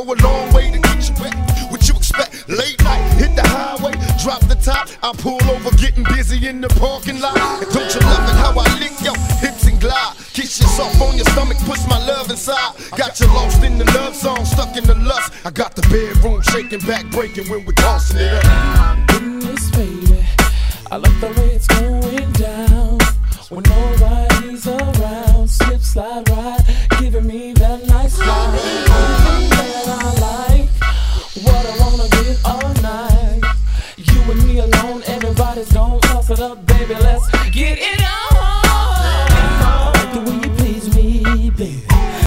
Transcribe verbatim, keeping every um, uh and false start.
a long way to get you back. What you expect? Late night, hit the highway, drop the top. I pull over, getting busy in the parking lot. And don't you love it how I lick your hips and glide? Kiss yourself on your stomach, push my love inside. Got you lost in the love song, stuck in the lust. I got the bedroom shaking, back breaking when we're tossing it up. Goodness, baby, I love the way it's going down. When nobody's around, slip, slide, ride, giving me that nice slide. Everything that I like, what I wanna get all night. You and me alone, everybody's gonna toss it up.